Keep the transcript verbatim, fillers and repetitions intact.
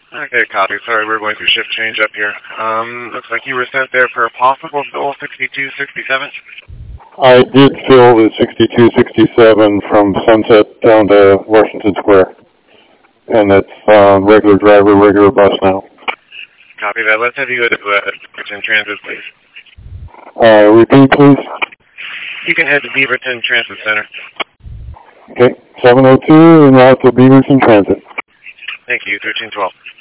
Okay, copy. Sorry, we're going through shift change up here. Um, looks like you were sent there for a possible fill sixty-two sixty-seven. I did fill the sixty-two sixty-seven from Sunset down to Washington Square. And it's uh, regular driver, regular bus now. Copy that. Let's have you go to uh, Beaverton Transit, please. Uh, repeat, please. You can head to Beaverton Transit Center. Okay, seven oh two and out to Beaverton Transit. Thank you, thirteen twelve.